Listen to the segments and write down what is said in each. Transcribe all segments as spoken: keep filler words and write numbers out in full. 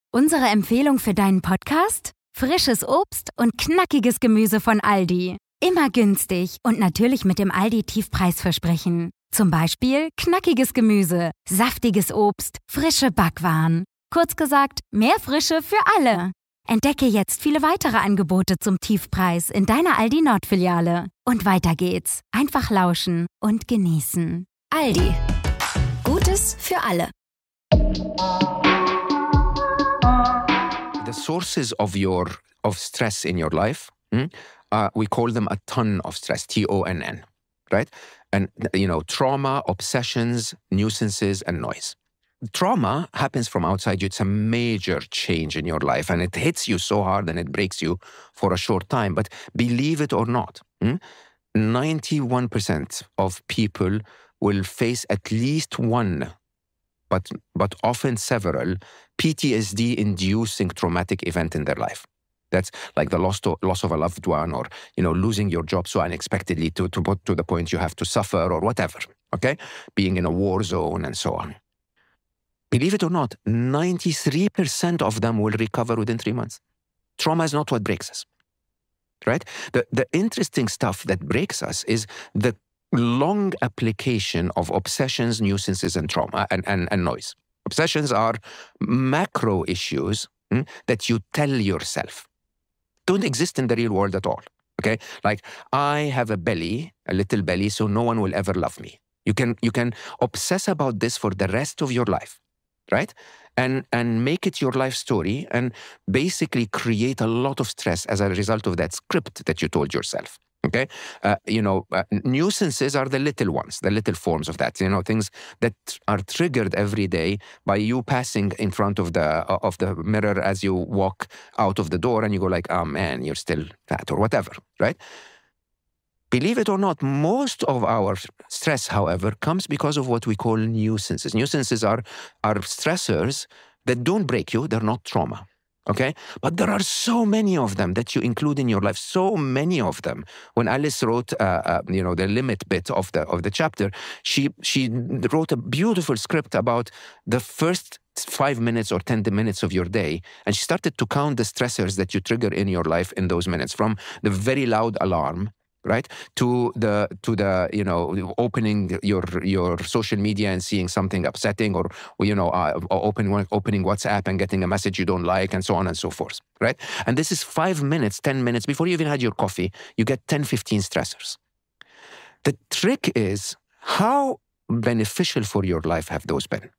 Unsere Empfehlung für deinen Podcast? Frisches Obst und knackiges Gemüse von Aldi. Immer günstig und natürlich mit dem Aldi-Tiefpreisversprechen. Zum Beispiel knackiges Gemüse, saftiges Obst, frische Backwaren. Kurz gesagt, mehr Frische für alle. Entdecke jetzt viele weitere Angebote zum Tiefpreis in deiner Aldi Nord-Filiale. Und weiter geht's. Einfach lauschen und genießen. Aldi. Gutes für alle. The sources of your of stress in your life, mm, uh, we call them a ton of stress, T O N N, right? And, you know, trauma, obsessions, nuisances, and noise. Trauma happens from outside you. It's a major change in your life, and it hits you so hard and it breaks you for a short time. But believe it or not, mm, ninety-one percent of people will face at least one but but often several P T S D-inducing traumatic event in their life. That's like the loss, to, loss of a loved one, or, you know, losing your job so unexpectedly to, to, to the point you have to suffer, or whatever, okay? Being in a war zone and so on. Believe it or not, ninety-three percent of them will recover within three months. Trauma is not what breaks us, right? The, the interesting stuff that breaks us is the long application of obsessions, nuisances, and trauma and, and, and noise. Obsessions are macro issues mm, that you tell yourself. Don't exist in the real world at all, okay? Like, I have a belly, a little belly, so no one will ever love me. You can, you can obsess about this for the rest of your life, right? And, and make it your life story and basically create a lot of stress as a result of that script that you told yourself. Okay, uh, you know, uh, nuisances are the little ones, the little forms of that. You know, things that are triggered every day by you passing in front of the uh, of the mirror as you walk out of the door, and you go like, "Oh man, you're still fat," or whatever, right? Believe it or not, most of our stress, however, comes because of what we call nuisances. Nuisances are are stressors that don't break you; they're not trauma. Okay? But there are so many of them that you include in your life, so many of them. When Alice wrote, uh, uh, you know, the limit bit of the of the chapter, she she wrote a beautiful script about the first five minutes or ten minutes of your day, and she started to count the stressors that you trigger in your life in those minutes, from the very loud alarm, right, to the to the you know opening your your social media and seeing something upsetting, or you know uh, opening opening WhatsApp and getting a message you don't like, and so on and so forth, right? And this is five minutes, ten minutes before you even had your coffee. You get ten, fifteen stressors. The trick is, how beneficial for your life have those been?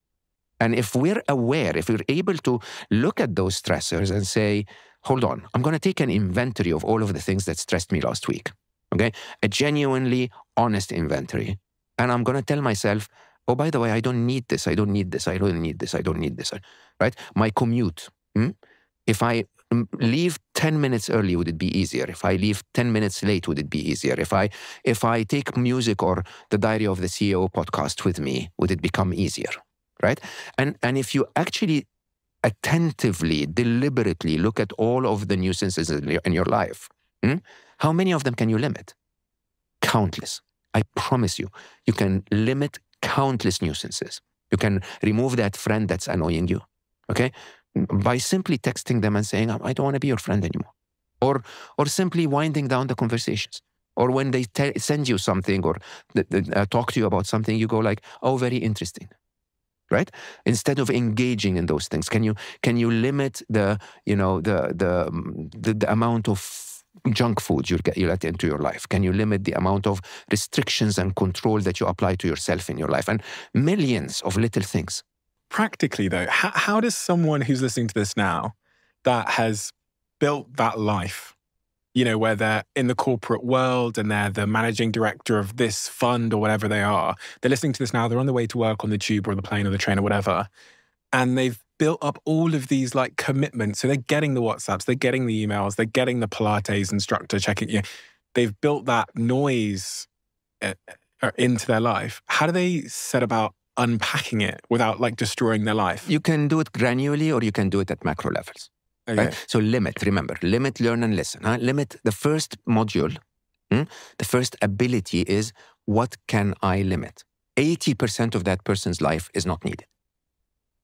And if we're aware, if we're able to look at those stressors and say, hold on, I'm going to take an inventory of all of the things that stressed me last week. Okay, a genuinely honest inventory. And I'm going to tell myself, oh, by the way, I don't need this. I don't need this. I don't need this. I don't need this. Right? My commute. Hmm? If I leave ten minutes early, would it be easier? If I leave ten minutes late, would it be easier? If I if I take music or the Diary of the C E O podcast with me, would it become easier? Right? And and if you actually attentively, deliberately look at all of the nuisances in your life, hmm? How many of them can you limit? Countless. I promise you, you can limit countless nuisances. You can remove that friend that's annoying you, okay? By simply texting them and saying, I don't want to be your friend anymore. Or or simply winding down the conversations. Or when they te- send you something or th- th- uh, talk to you about something, you go like, oh, very interesting. Right? Instead of engaging in those things, can you can you limit the you know the the the, the amount of junk food you get you let into your life? Can you limit the amount of restrictions and control that you apply to yourself in your life? And millions of little things. Practically, though, how, how does someone who's listening to this now that has built that life, you know, where they're in the corporate world and they're the managing director of this fund or whatever they are, they're listening to this now, they're on the way to work on the tube or the plane or the train or whatever, and they've built up all of these like commitments. So they're getting the WhatsApps, they're getting the emails, they're getting the Pilates instructor checking, you know, they've built that noise uh, into their life. How do they set about unpacking it without like destroying their life? You can do it granularly or you can do it at macro levels. Okay. Right? So limit, remember, limit, learn, and listen. Huh? Limit, the first module, hmm? the first ability is, what can I limit? eighty percent of that person's life is not needed.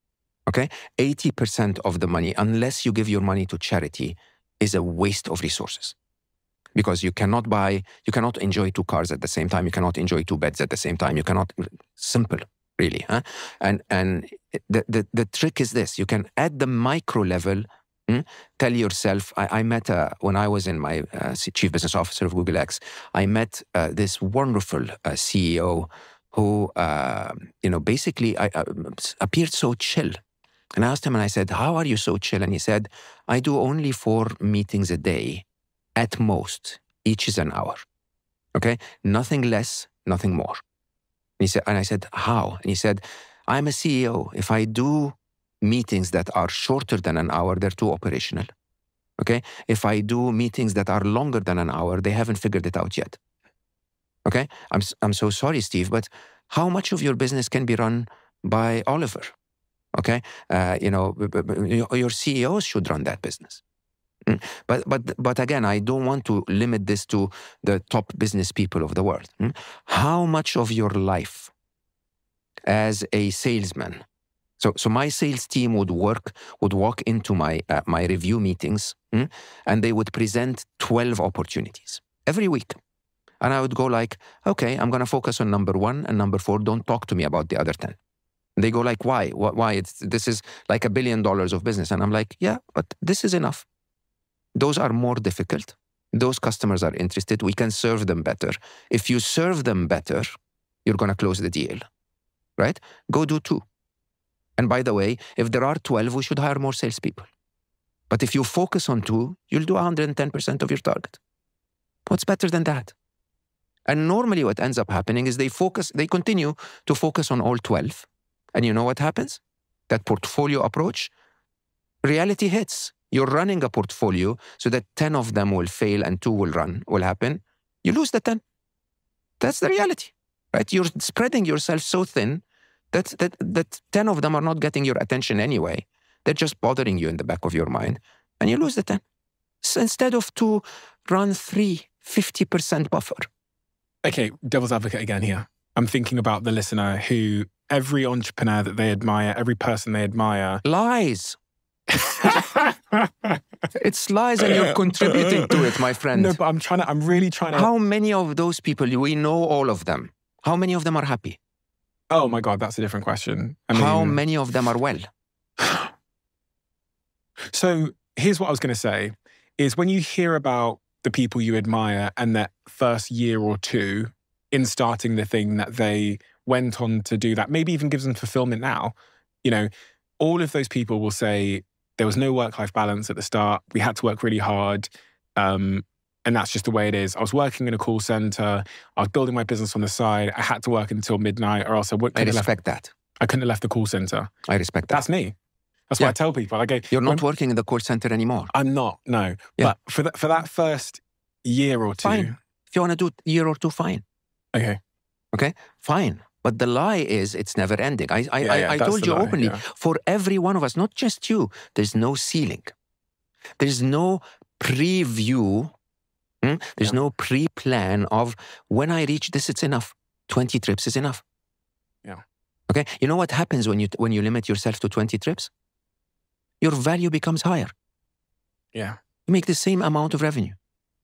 Okay? eighty percent of the money, unless you give your money to charity, is a waste of resources. Because you cannot buy, you cannot enjoy two cars at the same time. You cannot enjoy two beds at the same time. You cannot, simple, really. Huh? And and the, the, the trick is this. You can, at the micro level, hmm, tell yourself, I, I met, uh, when I was in my uh, chief business officer of Google X, I met uh, this wonderful uh, C E O who, uh, you know, basically I, uh, appeared so chill. And I asked him and I said, how are you so chill? And he said, I do only four meetings a day at most. Each is an hour. Okay? Nothing less, nothing more. And he said, and I said, how? And he said, I'm a C E O. If I do meetings that are shorter than an hour, they're too operational. Okay? If I do meetings that are longer than an hour, they haven't figured it out yet. Okay? I'm, I'm so sorry, Steve, but how much of your business can be run by Oliver? Okay, uh, you know, your C E Os should run that business. Mm. But but but again, I don't want to limit this to the top business people of the world. Mm. How much of your life as a salesman? So so my sales team would work would walk into my uh, my review meetings, mm, and they would present twelve opportunities every week. And I would go like, okay, I'm going to focus on number one and number four. Don't talk to me about the other ten. They go like, why? Why? It's, this is like a billion dollars of business. And I'm like, yeah, but this is enough. Those are more difficult. Those customers are interested. We can serve them better. If you serve them better, you're going to close the deal, right? Go do two. And by the way, if there are twelve, we should hire more salespeople. But if you focus on two, you'll do one hundred ten percent of your target. What's better than that? And normally what ends up happening is they focus, they continue to focus on all twelve. And you know what happens? That portfolio approach, reality hits. You're running a portfolio so that ten of them will fail and two will run, will happen. You lose the ten. That's the reality, right? You're spreading yourself so thin that, that, that ten of them are not getting your attention anyway. They're just bothering you in the back of your mind, and you lose the ten. So instead of two, run three, fifty percent buffer. Okay, devil's advocate again here. I'm thinking about the listener who, every entrepreneur that they admire, every person they admire. Lies. It's lies and you're contributing to it, my friend. No, but I'm trying to, I'm really trying to. How many of those people, we know all of them. How many of them are happy? Oh my God, that's a different question. I mean, how many of them are well? So here's what I was going to say, is when you hear about the people you admire and that first year or two in starting the thing that they went on to do that, maybe even gives them fulfillment now, you know, all of those people will say there was no work-life balance at the start. We had to work really hard. Um, and that's just the way it is. I was working in a call center. I was building my business on the side. I had to work until midnight or else I wouldn't. I respect left, that. I couldn't have left the call center. I respect that. That's me. That's yeah. what I tell people. I go, you're not when, working in the call center anymore. I'm not, no. Yeah. But for, the, for that first year or two. Fine. If you want to do a year or two, fine. Okay. Okay, fine. But the lie is it's never ending. I I, yeah, yeah, I, I told you lie, openly, yeah. for every one of us, not just you, there's no ceiling. There's no preview. Hmm? There's yeah. no pre-plan of when I reach this, it's enough. twenty trips is enough. Yeah. Okay. You know what happens when you when you limit yourself to twenty trips? Your value becomes higher. Yeah. You make the same amount of revenue.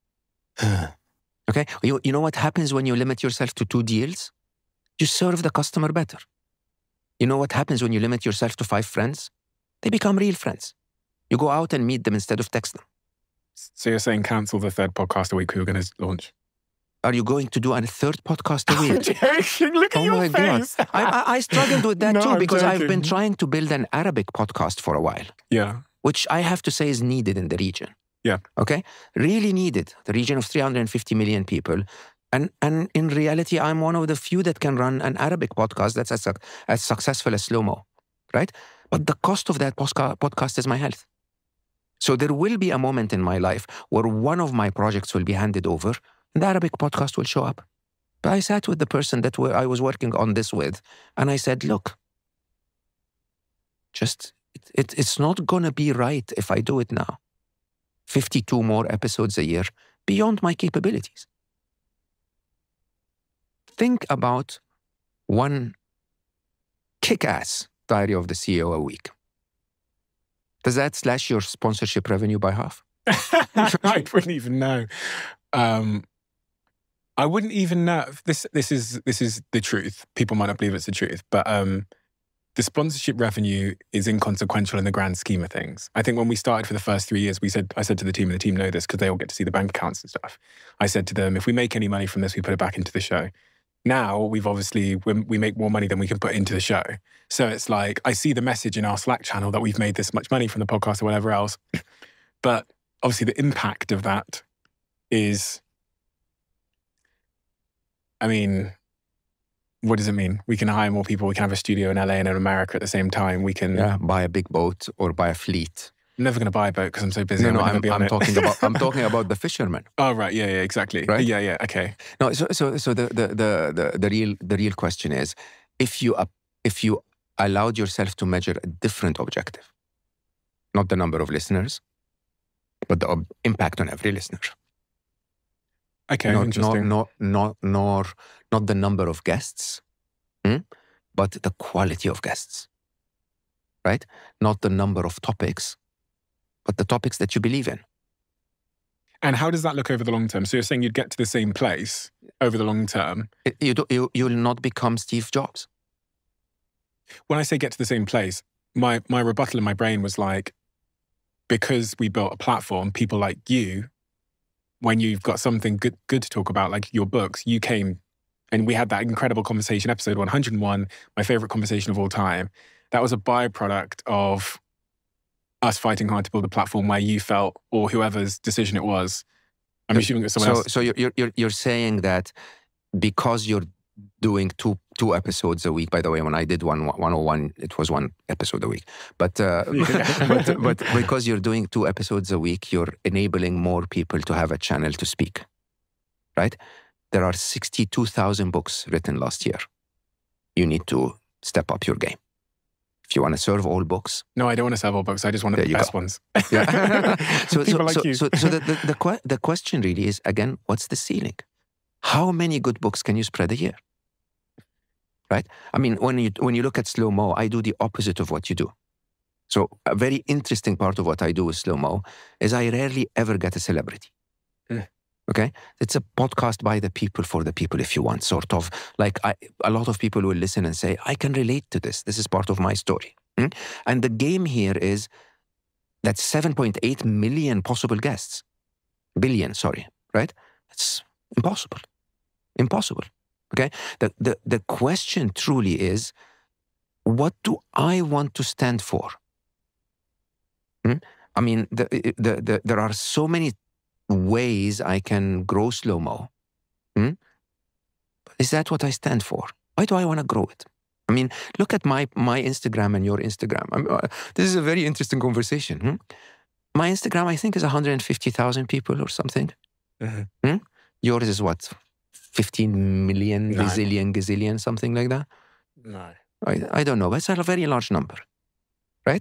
Okay. You, you know what happens when you limit yourself to two deals? You serve the customer better. You know what happens when you limit yourself to five friends? They become real friends. You go out and meet them instead of text them. So you're saying cancel the third podcast a week we were going to launch? Are you going to do a third podcast a week? Look at oh your my face. God. I, I, I struggled with that no, too I'm because joking. I've been trying to build an Arabic podcast for a while. Yeah. Which I have to say is needed in the region. Yeah. Okay? Really needed. The region of three hundred fifty million people. And and in reality, I'm one of the few that can run an Arabic podcast that's as, as successful as Slow-Mo, right? But the cost of that podcast is my health. So there will be a moment in my life where one of my projects will be handed over and the Arabic podcast will show up. But I sat with the person that I was working on this with and I said, look, just, it, it, it's not going to be right if I do it now. fifty-two more episodes a year beyond my capabilities. Think about one kick-ass Diary of the C E O a week. Does that slash your sponsorship revenue by half? I wouldn't even know. Um, I wouldn't even know. This this is this is the truth. People might not believe it's the truth, but um, the sponsorship revenue is inconsequential in the grand scheme of things. I think when we started for the first three years, we said I said to the team, and the team know this because they all get to see the bank accounts and stuff. I said to them, if we make any money from this, we put it back into the show. Now we've obviously we, we make more money than we can put into the show. So it's like I see the message in our Slack channel that we've made this much money from the podcast or whatever else, but obviously the impact of that is, I mean, what does it mean? We can hire more people. We can have a studio in L A and in America at the same time. We can yeah, buy a big boat or buy a fleet. I'm never going to buy a boat because I'm so busy. No, no, I'm, I'm, I'm talking about I'm talking about the fishermen. Oh right, yeah, yeah, exactly. Right? Yeah, yeah, okay. No, so so so the the the the, the real the real question is, if you uh, if you allowed yourself to measure a different objective, not the number of listeners, but the ob- impact on every listener. Okay, not, interesting. Not, not, not, nor, not the number of guests, hmm? but the quality of guests, right? Not the number of topics, but the topics that you believe in. And how does that look over the long term? So you're saying you'd get to the same place over the long term? It, you, do, you, you'll not become Steve Jobs. When I say get to the same place, my, my rebuttal in my brain was like, because we built a platform, people like you, when you've got something good good to talk about, like your books, you came and we had that incredible conversation, episode one hundred and one, my favorite conversation of all time. That was a byproduct of us fighting hard to build a platform where you felt, or whoever's decision it was, I'm so, assuming it was someone so, else. So you're, you're, you're saying that because you're doing two two episodes a week. By the way, when I did one one oh one, it was one episode a week. But, uh, but but because you're doing two episodes a week, you're enabling more people to have a channel to speak, right? There are sixty-two thousand books written last year. You need to step up your game. If you want to serve all books. No, I don't want to serve all books. I just want the best go. ones. Yeah. so, people so, like so, you. so, so the, the, the, que- the question really is, again, what's the ceiling? How many good books can you spread a year? Right? I mean, when you when you look at Slow Mo, I do the opposite of what you do. So a very interesting part of what I do with Slow Mo is I rarely ever get a celebrity. Mm. Okay? It's a podcast by the people for the people, if you want, sort of. Like I, a lot of people will listen and say, I can relate to this. This is part of my story. Mm? And the game here is that's seven point eight million possible guests. Billion, sorry. Right? It's impossible. Impossible. Okay? The, the, the question truly is, what do I want to stand for? Hmm? I mean, the, the, the, there are so many ways I can grow Slow Mo. Hmm? Is that what I stand for? Why do I want to grow it? I mean, look at my, my Instagram and your Instagram. I mean, uh, this is a very interesting conversation. Hmm? My Instagram, I think, is one hundred fifty thousand people or something. Mm-hmm. Hmm? Yours is what? fifteen million, no. gazillion, gazillion, something like that? No. I, I don't know, but it's a very large number, right?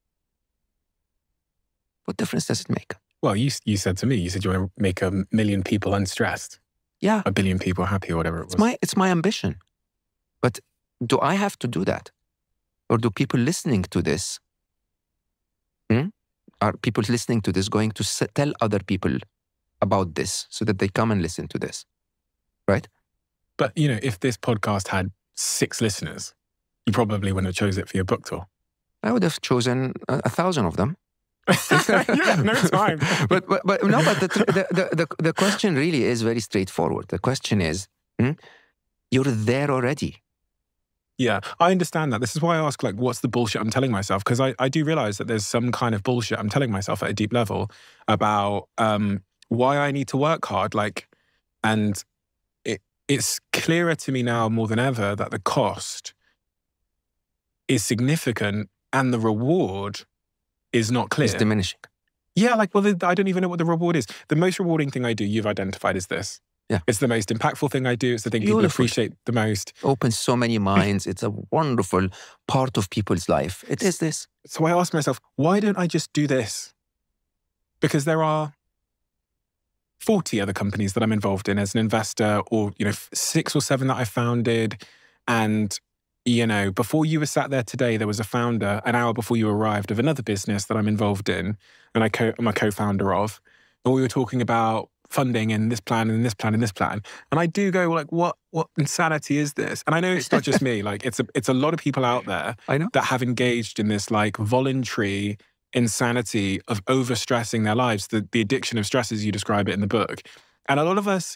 What difference does it make? Well, you you said to me, you said you want to make a million people unstressed. Yeah. A billion people happy or whatever it was. It's my, it's my ambition. But do I have to do that? Or do people listening to this, hmm? are people listening to this going to tell other people about this so that they come and listen to this? Right? But, you know, if this podcast had six listeners, you probably wouldn't have chose it for your book tour. I would have chosen a, a thousand of them. Yeah, no time. but, but but no, but the, the the the question really is very straightforward. The question is, hmm, you're there already. Yeah, I understand that. This is why I ask, like, what's the bullshit I'm telling myself? Because I, I do realize that there's some kind of bullshit I'm telling myself at a deep level about um, why I need to work hard. Like, and it it's clearer to me now more than ever that the cost is significant and the reward is not clear. It's diminishing. Yeah, like, well, I don't even know what the reward is. The most rewarding thing I do, you've identified, is this. Yeah. It's the most impactful thing I do. It's the thing Beautiful. People appreciate the most. Opens so many minds. It's a wonderful part of people's life. It is this. So I ask myself, why don't I just do this? Because there are forty other companies that I'm involved in as an investor, or, you know, six or seven that I founded. And you know, before you were sat there today, there was a founder an hour before you arrived of another business that I'm involved in and I co- I'm a co-founder of. And we were talking about funding and this plan and this plan and this plan. And I do go like, what what insanity is this? And I know it's not just me. Like it's a it's a lot of people out there I know. that have engaged in this like voluntary insanity of overstressing their lives, the, the addiction of stress as you describe it in the book. And a lot of us,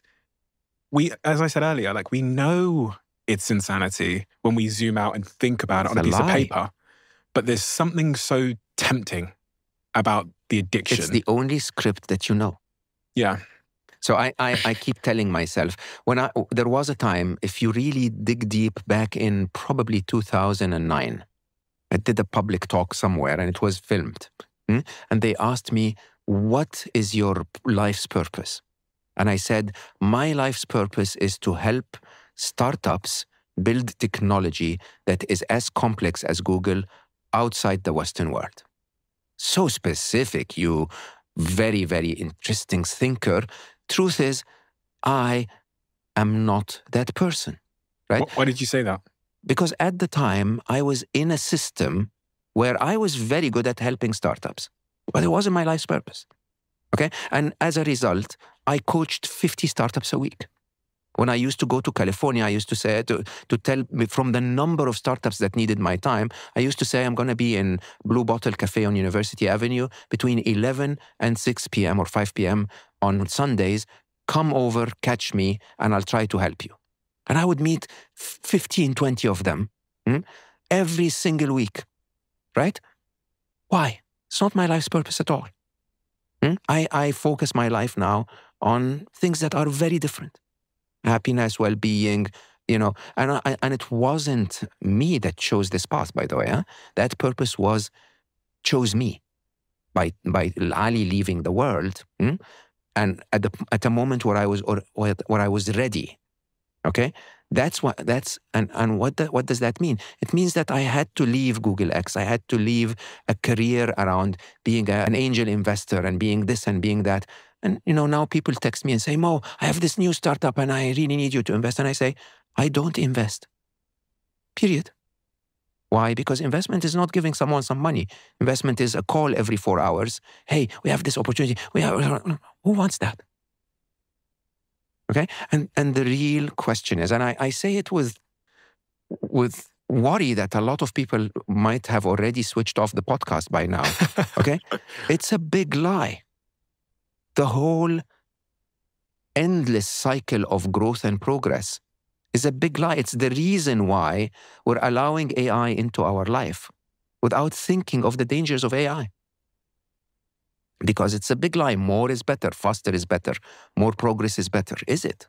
we, as I said earlier, like we know it's insanity when we zoom out and think about it It's on a a piece of lie. paper. But there's something so tempting about the addiction. It's the only script that you know. yeah. So I, I, I keep telling myself, when I there was a time, if you really dig deep back in probably two thousand nine, I did a public talk somewhere and it was filmed. Hmm? And they asked me, what is your life's purpose? And I said, my life's purpose is to help startups build technology that is as complex as Google outside the Western world. So specific, you very, very interesting thinker. Truth is, I am not that person, right? Wh- Why did you say that? Because at the time, I was in a system where I was very good at helping startups, but it wasn't my life's purpose, okay? And as a result, I coached fifty startups a week. When I used to go to California, I used to say, to, to tell me from the number of startups that needed my time, I used to say, I'm going to be in Blue Bottle Cafe on University Avenue between eleven and six p.m. or five p.m. on Sundays. Come over, catch me, and I'll try to help you. And I would meet fifteen, twenty of them hmm, every single week, right? Why? It's not my life's purpose at all. Hmm? I, I focus my life now on things that are very different. Happiness, well-being, you know, and I, and it wasn't me that chose this path, by the way. Huh? That purpose was, chose me by by Ali leaving the world, hmm? and at the at a moment where I was or where I was ready. Okay, that's what that's and and what the, what does that mean? It means that I had to leave Google X. I had to leave a career around being a, an angel investor and being this and being that. And, you know, now people text me and say, Mo, I have this new startup and I really need you to invest. And I say, I don't invest. Period. Why? Because investment is not giving someone some money. Investment is a call every four hours. Hey, we have this opportunity. We have, who wants that? Okay? And and the real question is, and I, I say it with, with worry that a lot of people might have already switched off the podcast by now. Okay? It's a big lie. The whole endless cycle of growth and progress is a big lie. It's the reason why we're allowing A I into our life without thinking of the dangers of A I. Because it's a big lie. More is better. Faster is better. More progress is better. Is it?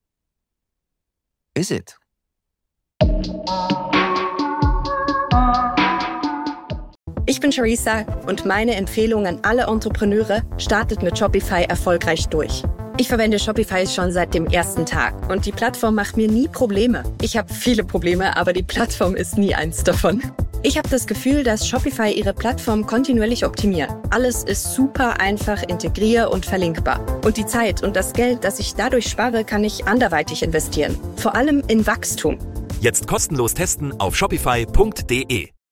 Is it? Ich bin Charissa und meine Empfehlung an alle Entrepreneure: startet mit Shopify erfolgreich durch. Ich verwende Shopify schon seit dem ersten Tag und die Plattform macht mir nie Probleme. Ich habe viele Probleme, aber die Plattform ist nie eins davon. Ich habe das Gefühl, dass Shopify ihre Plattform kontinuierlich optimiert. Alles ist super einfach integrier- und verlinkbar. Und die Zeit und das Geld, das ich dadurch spare, kann ich anderweitig investieren. Vor allem in Wachstum. Jetzt kostenlos testen auf shopify punkt de.